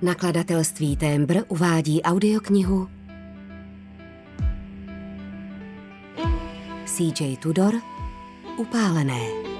Nakladatelství Témbr uvádí audioknihu C.J. Tudor Upálené.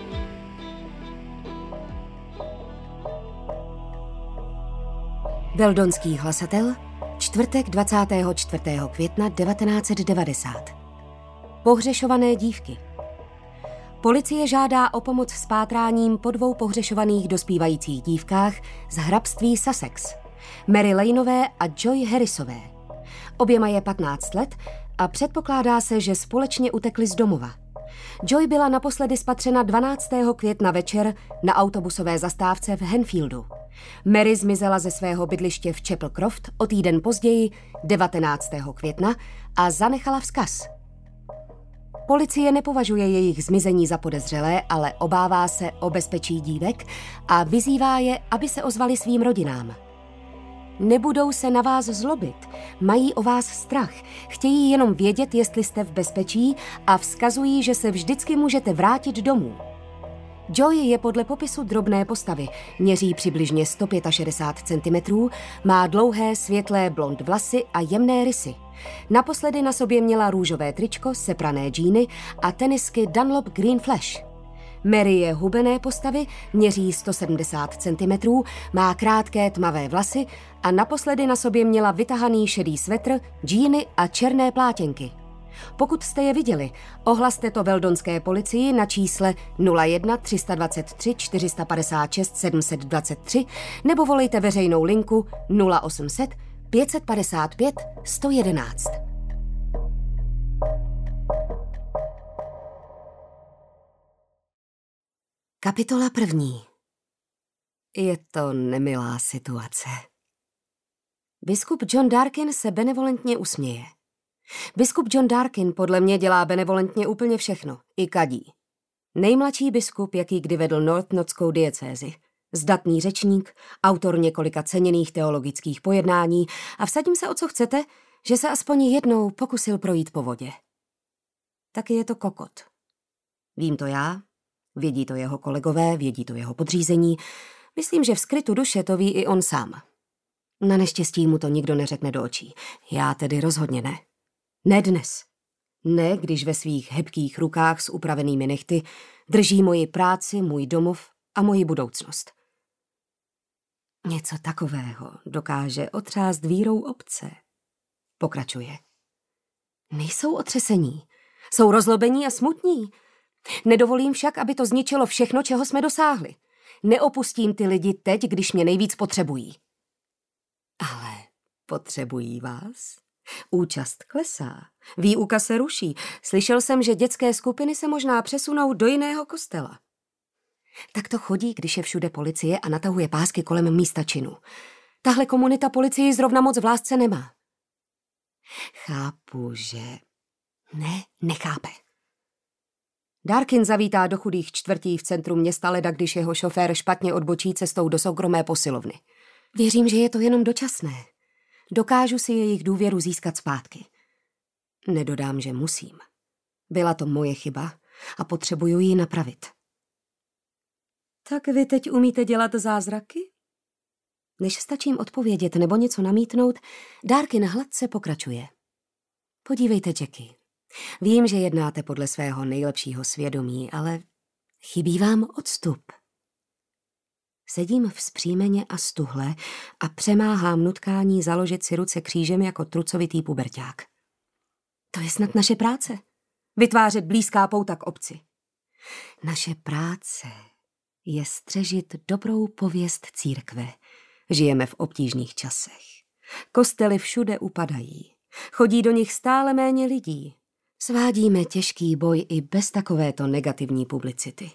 Veldonský hlasatel, čtvrtek 24. května 1990. Pohřešované dívky. Policie žádá o pomoc s pátráním po 2 pohřešovaných dospívajících dívkách z hrabství Sussex, Mary Laneové a Joy Harrisové. Oběma je 15 let a předpokládá se, že společně utekli z domova. Joy byla naposledy spatřena 12. května večer na autobusové zastávce v Henfieldu. Mary zmizela ze svého bydliště v Chapel Croft o týden později, 19. května, a zanechala vzkaz. Policie nepovažuje jejich zmizení za podezřelé, ale obává se o bezpečí dívek a vyzývá je, aby se ozvali svým rodinám. Nebudou se na vás zlobit, mají o vás strach, chtějí jenom vědět, jestli jste v bezpečí a vzkazují, že se vždycky můžete vrátit domů. Joy je podle popisu drobné postavy, měří přibližně 165 cm, má dlouhé světlé blond vlasy a jemné rysy. Naposledy na sobě měla růžové tričko, seprané džíny a tenisky Dunlop Green Flash. Mary je hubené postavy, měří 170 cm, má krátké tmavé vlasy a naposledy na sobě měla vytahaný šedý svetr, džíny a černé plátěnky. Pokud jste je viděli, ohlaste to veldonské policii na čísle 01 323 456 723 nebo volejte veřejnou linku 0800 555 111. Kapitola 1. Je to nemilá situace. Biskup John Darkin se benevolentně usměje. Biskup John Darkin podle mě dělá benevolentně úplně všechno, i kadí. Nejmladší biskup, jaký kdy vedl Northnotskou diecézi. Zdatný řečník, autor několika ceněných teologických pojednání a vsadím se, o co chcete, že se aspoň jednou pokusil projít po vodě. Taky je to kokot. Vím to já, vědí to jeho kolegové, vědí to jeho podřízení. Myslím, že v skrytu duše to ví i on sám. Na neštěstí mu to nikdo neřekne do očí. Já tedy rozhodně ne. Ne dnes. Ne, když ve svých hebkých rukách s upravenými nehty drží moji práci, můj domov a moji budoucnost. Něco takového dokáže otřást vírou obce. Pokračuje. Nejsou otřesení. Jsou rozlobení a smutní. Nedovolím však, aby to zničilo všechno, čeho jsme dosáhli. Neopustím ty lidi teď, když mě nejvíc potřebují. Ale potřebují vás? Účast klesá. Výuka se ruší. Slyšel jsem, že dětské skupiny se možná přesunou do jiného kostela. Tak to chodí, když je všude policie a natahuje pásky kolem místa činu. Tahle komunita policii zrovna moc v lásce nemá. Chápu, že... nechápe. Darkin zavítá do chudých čtvrtí v centru města leda, když jeho šofér špatně odbočí cestou do soukromé posilovny. Věřím, že je to jenom dočasné. Dokážu si jejich důvěru získat zpátky. Nedodám, že musím. Byla to moje chyba a potřebuju ji napravit. Tak vy teď umíte dělat zázraky? Než stačím odpovědět nebo něco namítnout, Darkin hladce pokračuje. Podívejte, Jackie. Vím, že jednáte podle svého nejlepšího svědomí, ale chybí vám odstup. Sedím vzpřímeně a stuhle a přemáhám nutkání založit si ruce křížem jako trucovitý puberťák. To je snad naše práce. Vytvářet blízká pouta k obci. Naše práce je střežit dobrou pověst církve. Žijeme v obtížných časech. Kostely všude upadají. Chodí do nich stále méně lidí. Svádíme těžký boj i bez takovéto negativní publicity.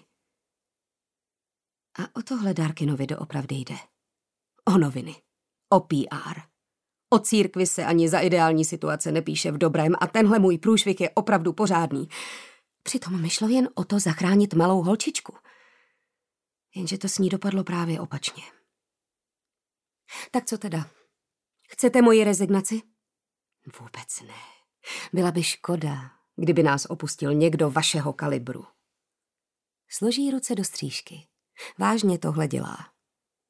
A o tohle Darkinovi doopravdy jde. O noviny. O PR. O církvi se ani za ideální situace nepíše v dobrém a tenhle můj průšvih je opravdu pořádný. Přitom mi šlo jen o to zachránit malou holčičku. Jenže to s ní dopadlo právě opačně. Tak co teda? Chcete moji rezignaci? Vůbec ne. Byla by škoda, kdyby nás opustil někdo vašeho kalibru. Složí ruce do střížky. Vážně tohle dělá.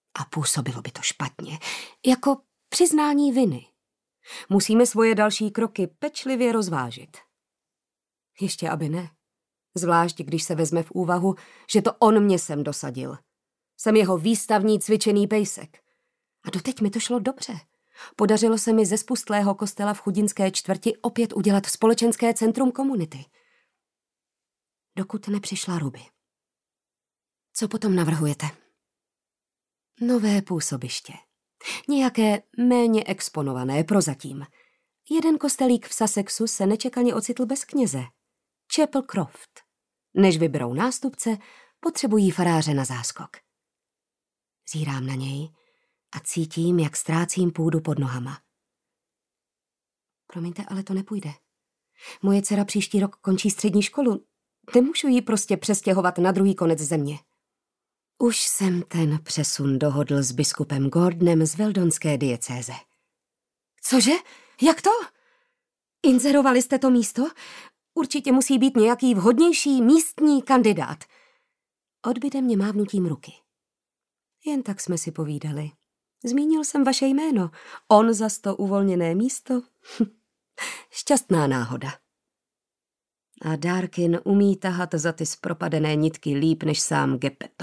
A působilo by to špatně, jako přiznání viny. Musíme svoje další kroky pečlivě rozvážit. Ještě aby ne. Zvlášť, když se vezme v úvahu, že to on mě sem dosadil. Jsem jeho výstavní cvičený pejsek. A doteď mi to šlo dobře. Podařilo se mi ze spustlého kostela v chudinské čtvrti opět udělat společenské centrum komunity. Dokud nepřišla Ruby. Co potom navrhujete? Nové působiště. Nějaké méně exponované prozatím. Jeden kostelík v Sussexu se nečekaně ocitl bez kněze. Chapel Croft. Než vyberou nástupce, potřebují faráře na záskok. Zírám na něj a cítím, jak ztrácím půdu pod nohama. Promiňte, ale to nepůjde. Moje dcera příští rok končí střední školu. Nemůžu ji prostě přestěhovat na druhý konec země. Už jsem ten přesun dohodl s biskupem Gordonem z Weldonské diecéze. Cože? Jak to? Inzerovali jste to místo? Určitě musí být nějaký vhodnější místní kandidát. Odbyde mě mávnutím ruky. Jen tak jsme si povídali. Zmínil jsem vaše jméno. On zas to uvolněné místo. Šťastná náhoda. A Darkin umí tahat za ty zpropadené nitky líp než sám Geppetto.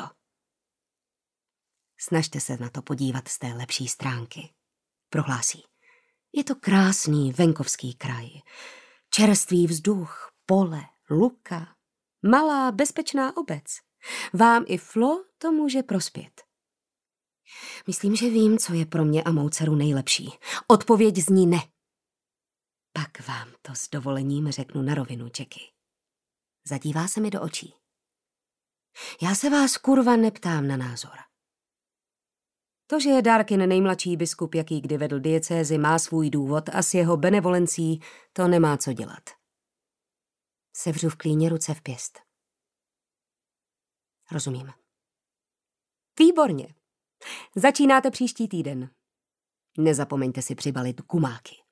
Snažte se na to podívat z té lepší stránky, prohlásí. Je to krásný venkovský kraj. Čerstvý vzduch, pole, luka, malá bezpečná obec. Vám i Flo to může prospět. Myslím, že vím, co je pro mě a mou dceru nejlepší. Odpověď zní ne. Pak vám to s dovolením řeknu na rovinu, Jackie. Zadívá se mi do očí. Já se vás, kurva, neptám na názor. To, že je Darkin nejmladší biskup, jaký kdy vedl diecézi, má svůj důvod a s jeho benevolencí to nemá co dělat. Sevřu v klíně ruce v pěst. Rozumím. Výborně. Začínáte příští týden. Nezapomeňte si přibalit gumáky.